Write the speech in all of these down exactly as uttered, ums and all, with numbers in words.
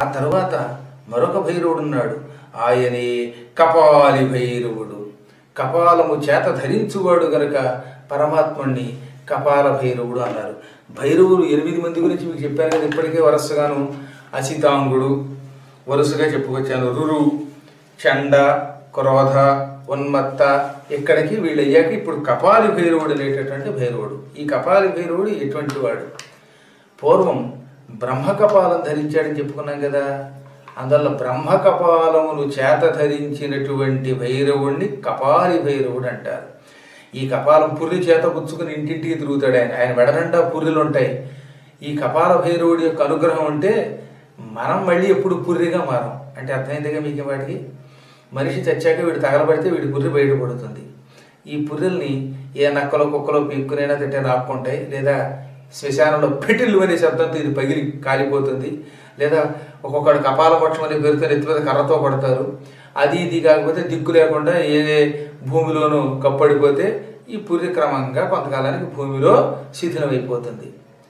ఆ తరువాత మరొక భైరవుడు ఉన్నాడు. ఆయనే కపాలి భైరవుడు. కపాలము చేత ధరించువాడు గనుక పరమాత్ముణ్ణి కపాల భైరవుడు అన్నారు. భైరవులు ఎనిమిది మంది గురించి మీకు చెప్పాను కదా ఇప్పటికే వరుసగాను. అసితాంగుడు వరుసగా చెప్పుకొచ్చాను. రురు, చండ, క్రోధ, ఉన్మత్త, ఇక్కడికి వీళ్ళు అయ్యాక ఇప్పుడు కపాలి భైరవుడు అనేటటువంటి భైరవుడు. ఈ కపాలి భైరవుడు ఎటువంటి వాడు? పూర్వం బ్రహ్మకపాలం ధరించాడని చెప్పుకున్నాం కదా. అందువల్ల బ్రహ్మకపాలమును చేత ధరించినటువంటి భైరవుణ్ణి కపాలి భైరవుడు అంటారు. ఈ కపాలం పుర్రి చేత పుచ్చుకుని ఇంటింటికి తిరుగుతాడు ఆయన. ఆయన మెడనండా పుర్రెలు ఉంటాయి. ఈ కపాల భైరవుడి యొక్క అనుగ్రహం ఉంటే మనం మళ్ళీ ఎప్పుడు పుర్రిగా మారం. అంటే అర్థమైందిగా మీకు వాటికి. మనిషి చచ్చాక వీడు తగలబడితే వీడి పుర్రి బయటపడుతుంది. ఈ పుర్రెల్ని ఏ నక్కలో కుక్కలో పీక్కునైనా తింటే రాక్కుంటాయి, లేదా శ్మశానంలో పెటిల్లు అనే శబ్దంతో ఇది పగిలి కాలిపోతుంది, లేదా ఒక్కొక్కడు కపాల పక్షం అనే పేరుతో ఎత్తి మీద కర్రతో కొడతారు. అది ఇది కాకపోతే దిక్కు లేకుండా ఏ భూమిలోనూ కప్పడిపోతే ఈ పుర్రి క్రమంగా కొంతకాలానికి భూమిలో శిథిలమైపోతుంది.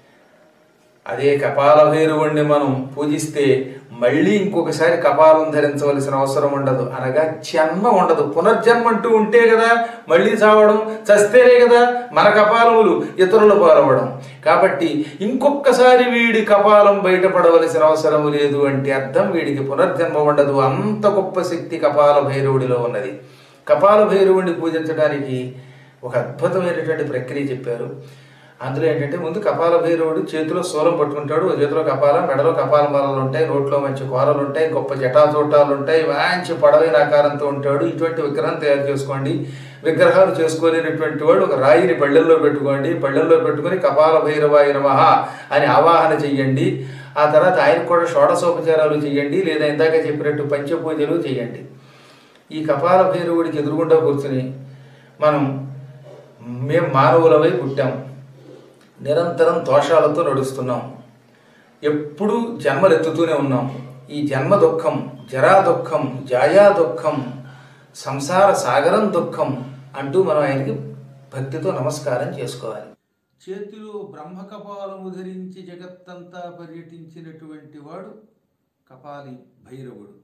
అదే కపాల భైరవుణ్ణి మనం పూజిస్తే మళ్ళీ ఇంకొకసారి కపాలం ధరించవలసిన అవసరం ఉండదు. అనగా జన్మ ఉండదు. పునర్జన్మ అంటూ ఉంటే కదా మళ్ళీ చావడం, చస్తేనే కదా మన కపాలములు ఇతరులు పాలవడం. కాబట్టి ఇంకొకసారి వీడి కపాలం బయటపడవలసిన అవసరం లేదు అంటే అర్థం వీడికి పునర్జన్మ ఉండదు. అంత గొప్ప శక్తి కపాల భైరవుడిలో ఉన్నది. కపాల భైరవుడిని పూజించడానికి ఒక అద్భుతమైనటువంటి ప్రక్రియ చెప్పారు. అందులో ఏంటంటే ముందు కపాల భైరవుడు చేతిలో శూలం పట్టుకుంటాడు. చేతిలో కపాల, మెడలో కపాల మాలలు ఉంటాయి, నోట్లో మంచి కూరలు ఉంటాయి, గొప్ప జటాచూటాలు ఉంటాయి, మంచి పడవైన ఆకారంతో ఉంటాడు. ఇటువంటి విగ్రహం తయారు చేసుకోండి. విగ్రహాలు చేసుకోలేనటువంటి వాడు ఒక రాయిని పళ్ళెల్లో పెట్టుకోండి. పళ్ళెల్లో పెట్టుకుని కపాల భైరవాయ నమః అని ఆవాహన చెయ్యండి. ఆ తర్వాత ఆయనకు కూడా షోడశోపచారాలు చేయండి, లేదా ఇందాక చెప్పినట్టు పంచపూజలు చేయండి. ఈ కపాల భైరవుడికి ఎదురుగుండా కూర్చుని మనం మేము మానవులమై పుట్టాం, నిరంతరం దోషాలతో నడుస్తున్నాం, ఎప్పుడూ జన్మలు ఎత్తుతూనే ఉన్నాం. ఈ జన్మ దుఃఖం, జరా దుఃఖం, జాయా దుఃఖం, సంసార సాగరం దుఃఖం అంటూ మనం ఆయనకి భక్తితో నమస్కారం చేసుకోవాలి. చేతిలో బ్రహ్మకపాలము ధరించి జగత్తంతా పర్యటించినటువంటి వాడు కపాలి భైరవుడు.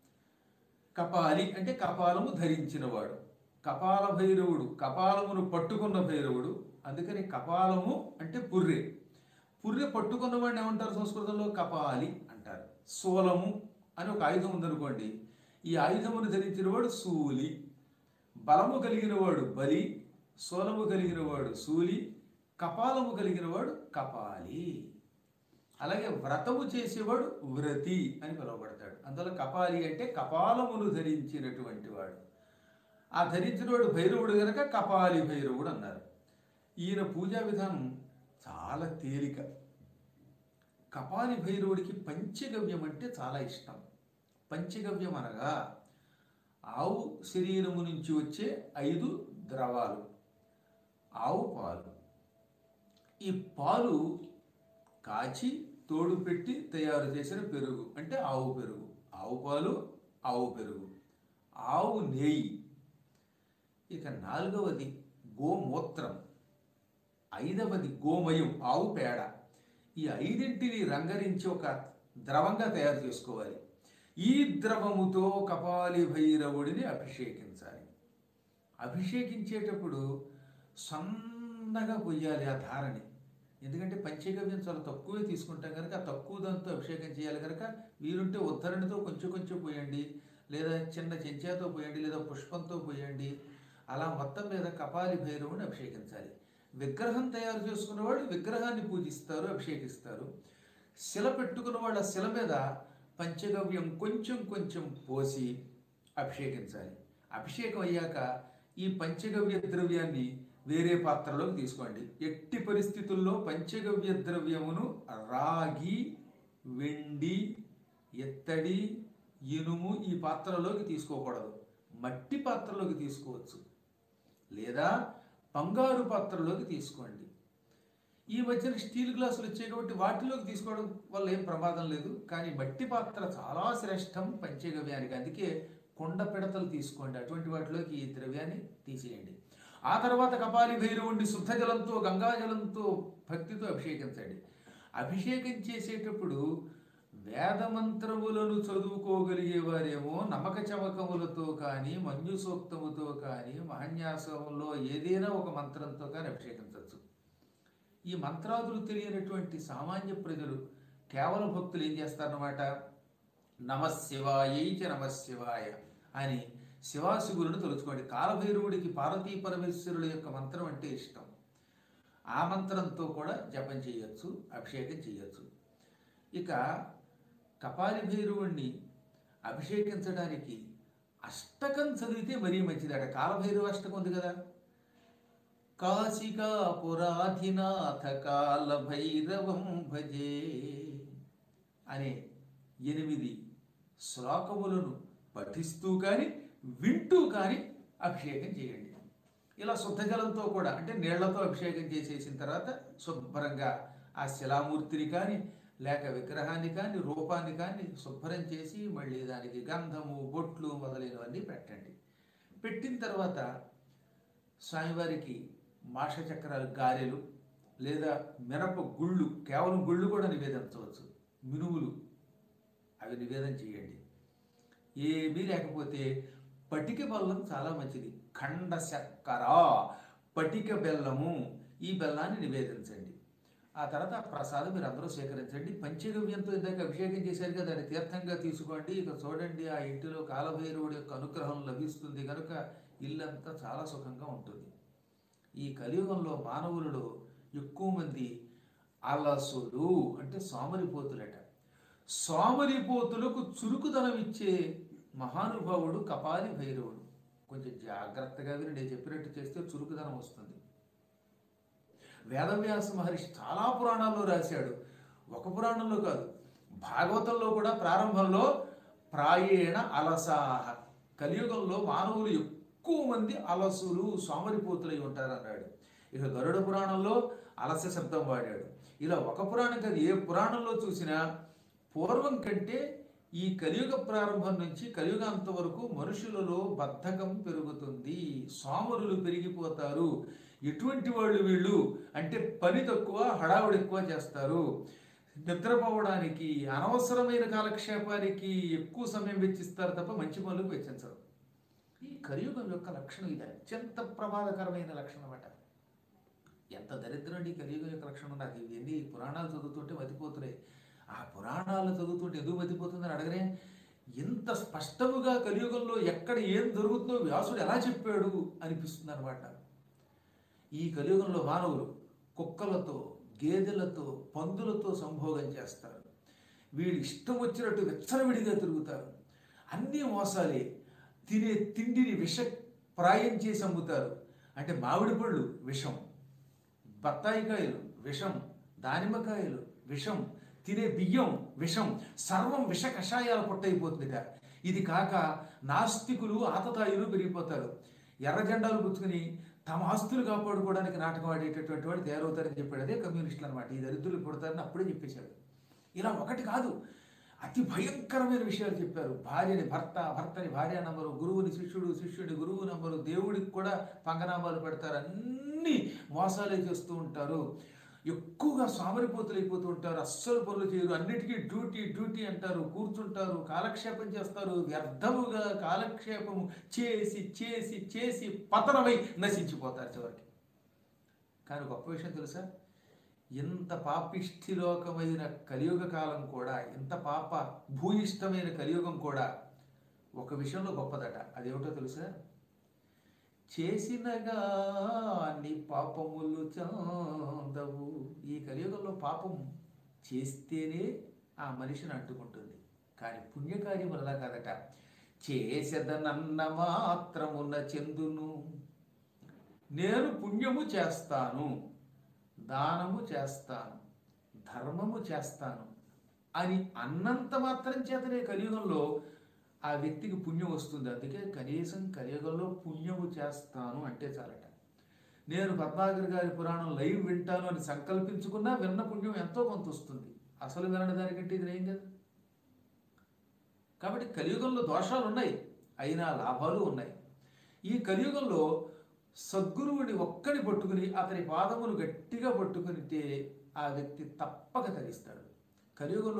కపాలి అంటే కపాలము ధరించినవాడు. కపాల భైరవుడు కపాలమును పట్టుకున్న భైరవుడు. అందుకని కపాలము అంటే పుర్రె. పుర్రె పట్టుకున్నవాడిని ఏమంటారు సంస్కృతంలో? కపాలి అంటారు. శూలము అని ఒక ఆయుధం ఉందనుకోండి, ఈ ఆయుధమును ధరించిన వాడు శూలి. బలము కలిగిన వాడు బలి, శూలము కలిగిన వాడు శూలి, కపాలము కలిగిన వాడు కపాలి. అలాగే వ్రతము చేసేవాడు వ్రతి అని పిలువబడతాడు. అందువల్ల కపాలి అంటే కపాలమును ధరించినటువంటి వాడు. ఆ ధరించిన వాడు భైరవుడు కనుక కపాలి భైరవుడు అన్నారు. ఈయన పూజా విధానం చాలా తేలిక. కపాలి భైరవుడికి పంచగవ్యం అంటే చాలా ఇష్టం. పంచగవ్యం అనగా ఆవు శరీరము నుంచి వచ్చే ఐదు ద్రవాలు. ఆవు పాలు. ఈ పాలు కాచి తోడు పెట్టి తయారు చేసిన పెరుగు అంటే ఆవు పెరుగు. ఆవు పాలు, ఆవు పెరుగు, ఆవు నెయ్యి. ఇక నాలుగవది గోమూత్రం, ఐదవది గోమయం, ఆవు పేడ. ఈ ఐదింటిని రంగరించి ఒక ద్రవంగా తయారు చేసుకోవాలి. ఈ ద్రవముతో కపాలి భైరవుడిని అభిషేకించాలి. అభిషేకించేటప్పుడు సన్నగా పొయ్యాలి ఆ ధారని. ఎందుకంటే పంచగవ్యం చాలా తక్కువే తీసుకుంటాం కనుక ఆ తక్కువ దాంతో అభిషేకం చేయాలి కనుక వీరుంటే ఉద్ధరణితో కొంచెం కొంచెం పోయండి, లేదా చిన్న చెంచాతో పోయండి, లేదా పుష్పంతో పోయండి. అలా మొత్తం మీద కపాలి భైరవుని అభిషేకించాలి. విగ్రహం తయారు చేసుకున్న వాళ్ళు విగ్రహాన్ని పూజిస్తారు, అభిషేకిస్తారు. శిల పెట్టుకున్న వాళ్ళ శిల మీద పంచగవ్యం కొంచెం కొంచెం పోసి అభిషేకించాలి. అభిషేకం అయ్యాక ఈ పంచగవ్య ద్రవ్యాన్ని వేరే పాత్రలోకి తీసుకోండి. ఎట్టి పరిస్థితుల్లో పంచగవ్య ద్రవ్యమును రాగి, వెండి, ఎత్తడి, ఇనుము ఈ పాత్రలోకి తీసుకోకూడదు. మట్టి పాత్రలోకి తీసుకోవచ్చు, లేదా బంగారు పాత్రలోకి తీసుకోండి. ఈ మధ్యన స్టీల్ గ్లాసులు వచ్చాయి కాబట్టి వాటిలోకి తీసుకోవడం వల్ల ఏం ప్రమాదం లేదు. కానీ మట్టి పాత్ర చాలా శ్రేష్టం పంచగవ్యానికి. అందుకే కొండ పిడతలు తీసుకోండి, అటువంటి వాటిలోకి ఈ ద్రవ్యాన్ని తీసేయండి. ఆ తర్వాత కపాలి భైరవుడిని శుద్ధ జలంతో, గంగాజలంతో భక్తితో అభిషేకించండి. అభిషేకం చేసేటప్పుడు వేదమంత్రములను చదువుకోగలిగేవారేమో నమక చమకములతో కానీ మంజు సూక్తముతో కానీ మహన్యాసంలో ఏదైనా ఒక మంత్రంతో కానీ అభిషేకించవచ్చు. ఈ మంత్రాదులు తెలియనటువంటి సామాన్య ప్రజలు కేవలం భక్తులు ఏం చేస్తారన్నమాట, నమశివాయై చ నమశివాయ అని శివాశివులను తలుచుకోండి. కాలభైరవుడికి పార్వతీ పరమేశ్వరుల యొక్క మంత్రం అంటే ఇష్టం. ఆ మంత్రంతో కూడా జపం చేయొచ్చు, అభిషేకం చేయొచ్చు. ఇక కపాలి భైరవుణ్ణి అభిషేకించడానికి అష్టకం చదివితే మరీ మంచిదట. కాలభైరవ అష్టకం ఉంది కదా, కాశికా పురాధినాథ కాల భైరవం భజే అనే ఎనిమిది శ్లోకములను పఠిస్తూ కానీ వింటూ కానీ అభిషేకం చేయండి. ఇలా శుద్ధ జలంతో కూడా అంటే నీళ్లతో అభిషేకం చేసేసిన తర్వాత శుభ్రంగా ఆ శిలామూర్తిని కానీ లేక విగ్రహాన్ని కానీ రూపాన్ని కానీ శుభ్రం చేసి మళ్ళీ దానికి గంధము బొట్లు మొదలైనవన్నీ పెట్టండి. పెట్టిన తర్వాత స్వామివారికి మాష చక్రాలు గారెలు లేదా మినప గుళ్ళు, కేవలం గుళ్ళు కూడా నివేదించవచ్చు, మినుములు అవి నివేదన చేయండి. ఏమీ లేకపోతే పటిక బెల్లం చాలా మంచిది, ఖండ చక్కెర పటిక బెల్లము, ఈ బెల్లాన్ని నివేదించండి. ఆ తర్వాత ఆ ప్రసాదం మీరు అందరూ స్వీకరించండి. పంచగవ్యంతో ఇందాక అభిషేకం చేశారు కదా, దాన్ని తీర్థంగా తీసుకోండి. ఇక చూడండి, ఆ ఇంటిలో కాలభైరవుడి యొక్క అనుగ్రహం లభిస్తుంది కనుక ఇల్లంతా చాలా సుఖంగా ఉంటుంది. ఈ కలియుగంలో మానవులలో ఎక్కువ మంది అలసులు అంటే సోమరిపోతులట. సోమరిపోతులకు చురుకుదనం ఇచ్చే మహానుభావుడు కపాలి భైరవుడు. కొంచెం జాగ్రత్తగా విని నేను చెప్పినట్టు చేస్తే చురుకుదనం వస్తుంది. వేదవ్యాస మహర్షి చాలా పురాణాల్లో రాశాడు, ఒక పురాణంలో కాదు, భాగవతంలో కూడా ప్రారంభంలో ప్రాయేణ అలసాహ, కలియుగంలో మానవులు ఎక్కువ మంది అలసులు సోమరిపోతులై ఉంటారు అన్నాడు. ఇక గరుడ పురాణంలో అలస శబ్దం వాడాడు. ఇలా ఒక పురాణం కాదు, ఏ పురాణంలో చూసినా పూర్వం కంటే ఈ కలియుగ ప్రారంభం నుంచి కలియుగాంత వరకు మనుషులలో బద్ధకం పెరుగుతుంది, సోమరులు పెరిగిపోతారు. ఎటువంటి వాళ్ళు వీళ్ళు అంటే పని తక్కువ, హడావుడి ఎక్కువ చేస్తారు, నిద్రపోవడానికి అనవసరమైన కాలక్షేపానికి ఎక్కువ సమయం వెచ్చిస్తారు తప్ప మంచి పనులకు వెచ్చించరు. ఈ కలియుగం యొక్క లక్షణం ఇది, అత్యంత ప్రమాదకరమైన లక్షణం అట. ఎంత దరిద్రం ఈ కలియుగం యొక్క లక్షణం. నాకు ఇవన్నీ పురాణాలు చదువుతుంటే మతిపోతున్నాయి. ఆ పురాణాలు చదువుతుంటే ఎందుకు మతిపోతుందని అడగనే, ఎంత స్పష్టముగా కలియుగంలో ఎక్కడ ఏం జరుగుతుందో వ్యాసుడు ఎలా చెప్పాడు అనిపిస్తుంది అనమాట. ఈ కలియుగంలో మానవులు కుక్కలతో, గేదెలతో, పందులతో సంభోగం చేస్తారు. వీళ్ళు ఇష్టం వచ్చినట్టు వెచ్చరవిడిగా తిరుగుతారు. అన్నీ మోసాలే. తినే తిండిని విష ప్రాయం చేసి అమ్ముతారు. అంటే మామిడి పళ్ళు విషం, బత్తాయికాయలు విషం, దానిమ్మకాయలు విషం, తినే బియ్యం విషం, సర్వం విష కషాయాల పొట్టయిపోతుందిట. ఇది కాక నాస్తికులు ఆతతాయులు పెరిగిపోతారు. ఎర్ర జెండాలు పుచ్చుకుని తమ ఆస్తులు కాపాడుకోవడానికి నాటకం ఆడేటటువంటి వాడు తయారవుతారని చెప్పాడు. అదే కమ్యూనిస్టులు అనమాట. ఈ దరిద్రులు పుడతారని అప్పుడే చెప్పేశాడు. ఇలా ఒకటి కాదు, అతి భయంకరమైన విషయాలు చెప్పారు. భార్యని భర్త, భర్తని భార్య నంబరు, గురువుని శిష్యుడు, శిష్యుడి గురువు నంబరు, దేవుడికి కూడా పంగనామాలు పెడతారు. అన్ని మోసాలే చేస్తూ ఉంటారు. ఎక్కువగా సోమరిపోతులు అయిపోతూ ఉంటారు. అస్సలు పనులు చేయరు. అన్నిటికీ డ్యూటీ డ్యూటీ అంటారు. కూర్చుంటారు, కాలక్షేపం చేస్తారు. వ్యర్థముగా కాలక్షేపము చేసి చేసి చేసి పతనమై నశించిపోతారు చివరికి. కానీ గొప్ప విషయం తెలుసా, ఇంత పాపిష్ఠిలోకమైన కలియుగ కాలం కూడా, ఇంత పాప భూయిష్టమైన కలియుగం కూడా ఒక విషయంలో గొప్పదట. అదేమిటో తెలుసా, చేసినగా నీ పాపములు చందవు. ఈ కలియుగంలో పాపం చేస్తేనే ఆ మనిషిని అంటుకుంటుంది, కానీ పుణ్యకార్యములు అలా కాదట. చేసేదనన్న మాత్రమున చెందును, నేను పుణ్యము చేస్తాను, దానము చేస్తాను, ధర్మము చేస్తాను అని అన్నంత మాత్రం చేతనే కలియుగంలో ఆ వ్యక్తికి పుణ్యం వస్తుంది. అందుకే కనీసం కలియుగంలో పుణ్యము చేస్తాను అంటే చాలట. నేను పద్మాగర్ గారి పురాణం లైవ్ వింటాను అని సంకల్పించుకున్నా విన్న పుణ్యం ఎంతో కొంత వస్తుంది. అసలు వినని దానికంటే ఇది ఏం కదా. కాబట్టి కలియుగంలో దోషాలు ఉన్నాయి, అయినా లాభాలు ఉన్నాయి. ఈ కలియుగంలో సద్గురువుని ఒక్కడి పట్టుకుని అతని పాదములు గట్టిగా పట్టుకునితే ఆ వ్యక్తి తప్పక తరిస్తాడు. కలియుగంలో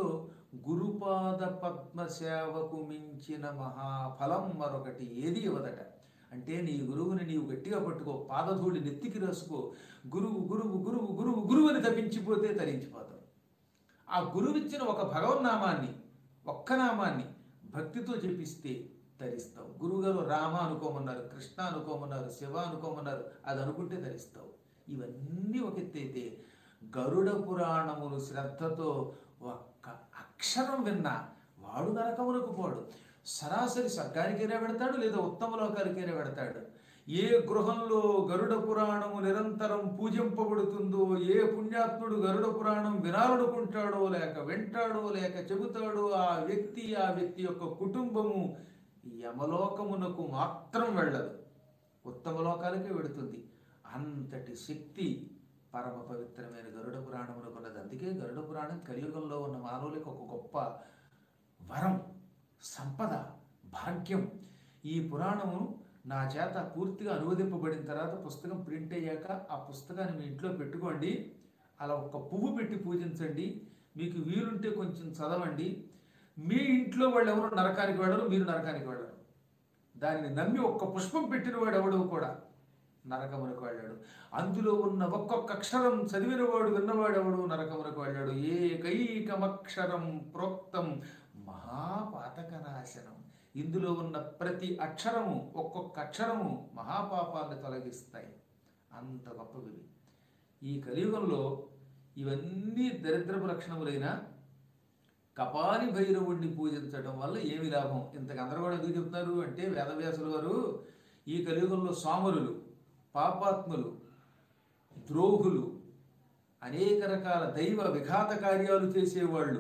గురుపాద పద్మ సేవకు మించిన మహాఫలం మరొకటి ఏది ఇవ్వదట. అంటే నీ గురువుని నీవు గట్టిగా పట్టుకో, పాదధూళి నెత్తికి రాసుకో, గురువు గురువు గురువు గురువు గురువు అని తప్పించిపోతే తరించిపోతావు. ఆ గురువిచ్చిన ఒక భగవన్నామాన్ని, ఒక్క నామాన్ని భక్తితో జపిస్తే ధరిస్తావు. గురువుగారు రామ అనుకోమన్నారు, కృష్ణ అనుకోమన్నారు, శివ అనుకోమన్నారు, అది అనుకుంటే ధరిస్తావు. ఇవన్నీ ఒక ఎత్తైతే గరుడ పురాణములు శ్రద్ధతో ఒక్క అక్షరం విన్నా వాడు నరకమునకు పోడు. సరాసరి స్వర్గానికైనా పెడతాడు, లేదా ఉత్తమ లోకానికైనా పెడతాడు. ఏ గృహంలో గరుడ పురాణము నిరంతరం పూజింపబడుతుందో, ఏ పుణ్యాత్ముడు గరుడ పురాణం వినాలనుకుంటాడో, లేక వింటాడో, లేక చెబుతాడో, ఆ వ్యక్తి ఆ వ్యక్తి యొక్క కుటుంబము యమలోకమునకు మాత్రం వెళ్ళదు, ఉత్తమ లోకాలకే వెడుతుంది. అంతటి శక్తి పరమ పవిత్రమైన గరుడ పురాణమునకు ఉన్నది. అందుకే గరుడ పురాణం కలియుగంలో ఉన్న మానవులకు ఒక గొప్ప వరం, సంపద, భాగ్యం. ఈ పురాణము నా చేత పూర్తిగా అనువదింపబడిన తర్వాత పుస్తకం ప్రింట్ అయ్యాక ఆ పుస్తకాన్ని మీ ఇంట్లో పెట్టుకోండి. అలా ఒక పువ్వు పెట్టి పూజించండి. మీకు వీలుంటే కొంచెం చదవండి. మీ ఇంట్లో వాళ్ళు ఎవరు నరకానికి వెళ్ళరు, మీరు నరకానికి వెళ్ళరు. దానిని నమ్మి ఒక్క పుష్పం పెట్టిన వాడు ఎవడు కూడా నరకమునకు వెళ్ళాడు. అందులో ఉన్న ఒక్కొక్క అక్షరం చదివినవాడు విన్నవాడు ఎవడు నరకమునకు వెళ్ళాడు. ఏకైకమక్షరం ప్రోక్తం మహాపాతక నాశనం. ఇందులో ఉన్న ప్రతి అక్షరము, ఒక్కొక్క అక్షరము మహాపాపాలను తొలగిస్తాయి. అంత గొప్పవి. ఈ కలియుగంలో ఇవన్నీ దరిద్రపు లక్షణములైన కపాలి భైరవుణ్ణి పూజించడం వల్ల ఏమి లాభం? ఇంతకు అందరూ కూడా ఎందుకు చెప్తున్నారు అంటే, వేదవ్యాసుల వారు ఈ కలియుగంలో సోమరులు, పాపాత్ములు, ద్రోహులు, అనేక రకాల దైవ విఘాత కార్యాలు చేసేవాళ్ళు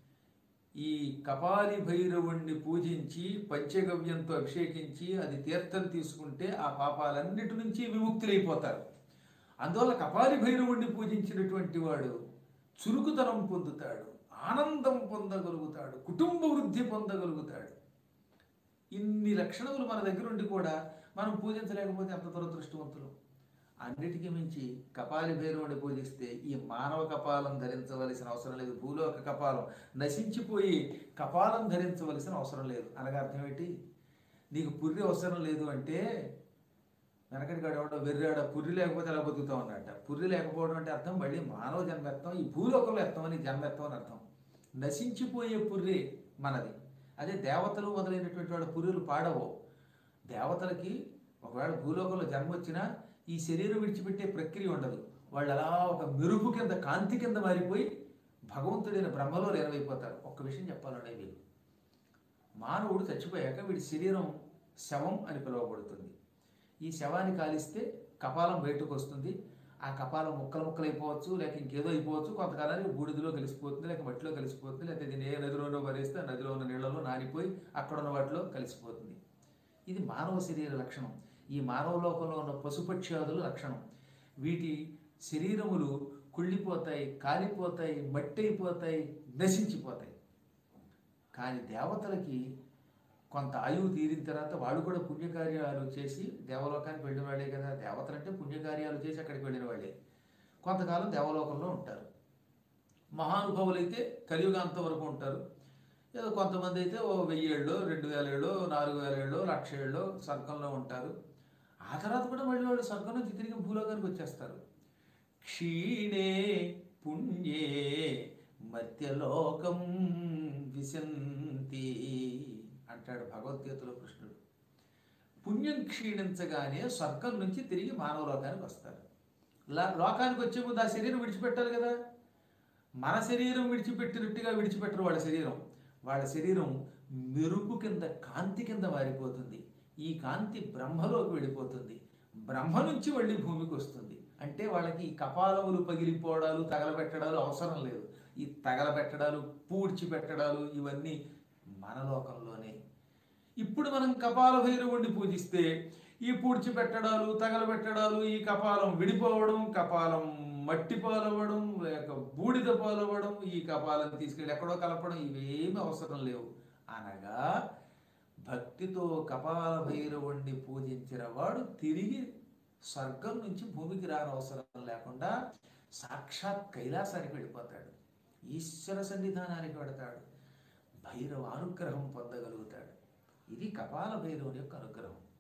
ఈ కపాలి భైరవుణ్ణి పూజించి పంచగవ్యంతో అభిషేకించి అది తీర్థం తీసుకుంటే ఆ పాపాలన్నిటి నుంచి విముక్తులైపోతారు. అందువల్ల కపాలి భైరవుణ్ణి పూజించినటువంటి వాడు చురుకుతనం పొందుతాడు, ఆనందం పొందగలుగుతాడు, కుటుంబ వృద్ధి పొందగలుగుతాడు. ఇన్ని లక్షణములు మన దగ్గర ఉండి కూడా మనం పూజించలేకపోతే అంత దురదృష్టవంతులు. అన్నిటికీ మించి కపాలి భైరవుని పూజిస్తే ఈ మానవ కపాలం ధరించవలసిన అవసరం లేదు. భూలోక కపాలం నశించిపోయి కపాలం ధరించవలసిన అవసరం లేదు. అనగా అర్థం ఏంటి? నీకు పుర్రి అవసరం లేదు అంటే, వెనకటి గడవడ వెర్రాడ పుర్రి లేకపోతే ఎలా బతుకుతాం అన్నట్ట. పుర్రి లేకపోవడం అంటే అర్థం మళ్ళీ మానవ జన్మెత్తం, ఈ భూలోకంలో ఎత్తం అని జన్మెత్తం అని అర్థం. నశించిపోయే పుర్రి మనది. అదే దేవతలు మొదలైనటువంటి వాడు పుర్రెలు పాడవు. దేవతలకి ఒకవేళ భూలోకంలో జన్మ వచ్చినా ఈ శరీరం విడిచిపెట్టే ప్రక్రియ ఉండదు. వాళ్ళు అలా ఒక మెరుపు కింద, కాంతి కింద మారిపోయి భగవంతుడైన బ్రహ్మలో లీనమైపోతారు. ఒక్క విషయం చెప్పాలంటే, వీళ్ళు మానవుడు చచ్చిపోయాక వీడి శరీరం శవం అని పిలువబడుతుంది. ఈ శవాన్ని కాలిస్తే కపాలం బయటకు వస్తుంది. ఆ కపాలం ముక్కలు ముక్కలు అయిపోవచ్చు, లేక ఇంకేదో అయిపోవచ్చు. కొంతకాలానికి బూడిదలో కలిసిపోతుంది, లేక మట్టిలో కలిసిపోతుంది, లేకపోతే దీన్ని ఏ నదిలోనో భరిస్తే నదిలో ఉన్న నీళ్లలో నానిపోయి అక్కడ ఉన్న వాటిలో కలిసిపోతుంది. ఇది మానవ శరీర లక్షణం. ఈ మానవ లోకంలో ఉన్న పశుపక్ష్యాదుల లక్షణం. వీటి శరీరములు కుళ్ళిపోతాయి, కాలిపోతాయి, మట్టి అయిపోతాయి, నశించిపోతాయి. కానీ దేవతలకి కొంత ఆయువు తీరిన తర్వాత వాళ్ళు కూడా పుణ్యకార్యాలు చేసి దేవలోకానికి వెళ్ళిన వాళ్ళే కదా. దేవతలు అంటే పుణ్యకార్యాలు చేసి అక్కడికి వెళ్ళిన వాళ్ళే. కొంతకాలం దేవలోకంలో ఉంటారు. మహానుభావులు అయితే కలియుగాంతం వరకు ఉంటారు. ఏదో కొంతమంది అయితే ఓ వెయ్యి ఏళ్ళు, రెండు వేల ఏళ్ళు, నాలుగు వేల ఏళ్ళు, లక్ష ఏళ్ళు స్వర్గంలో ఉంటారు. ఆ తర్వాత కూడా మళ్ళీ వాళ్ళు స్వర్గం నుంచి తిరిగి భూలోకానికి వచ్చేస్తారు. క్షీణే పుణ్యే మధ్యలోకం విశంతి అంటాడు భగవద్గీతలో కృష్ణుడు. పుణ్యం క్షీణించగానే స్వర్గం నుంచి తిరిగి మానవ లోకానికి వస్తారు. లోకానికి వచ్చే ముందు ఆ శరీరం విడిచిపెట్టాలి కదా. మన శరీరం విడిచిపెట్టినట్టుగా విడిచిపెట్టరు వాళ్ళ శరీరం. వాళ్ళ శరీరం మెరుపు కింద, కాంతి కింద మారిపోతుంది. ఈ కాంతి బ్రహ్మలోకి వెళ్ళిపోతుంది. బ్రహ్మ నుంచి వెళ్ళి భూమికి వస్తుంది. అంటే వాళ్ళకి ఈ కపాలములు పగిలిపోవడాలు, తగలబెట్టడాలు అవసరం లేదు. ఈ తగలబెట్టడాలు, పూడ్చిపెట్టడాలు ఇవన్నీ మన లోకంలోనే. ఇప్పుడు మనం కపాల భైరవుణ్ణి పూజిస్తే ఈ పూడ్చిపెట్టడాలు, తగలబెట్టడాలు, ఈ కపాలం విడిపోవడం, కపాలం మట్టి పాలవ్వడం, లేక బూడిద పాలవ్వడం, ఈ కపాలం తీసుకెళ్ళి ఎక్కడో కలపడం ఇవేమి అవసరం లేవు. అనగా భక్తితో కపాల భైరవుణ్ణి పూజించిన వాడు తిరిగి స్వర్గం నుంచి భూమికి రానవసరం లేకుండా సాక్షాత్ కైలాసానికి వెళ్ళిపోతాడు, ఈశ్వర సన్నిధానానికి వెడతాడు. భైరవ అనుగ్రహం పొందగలుగుతాడు. ఇది కపాల భైరవుని యొక్క అనుగ్రహం.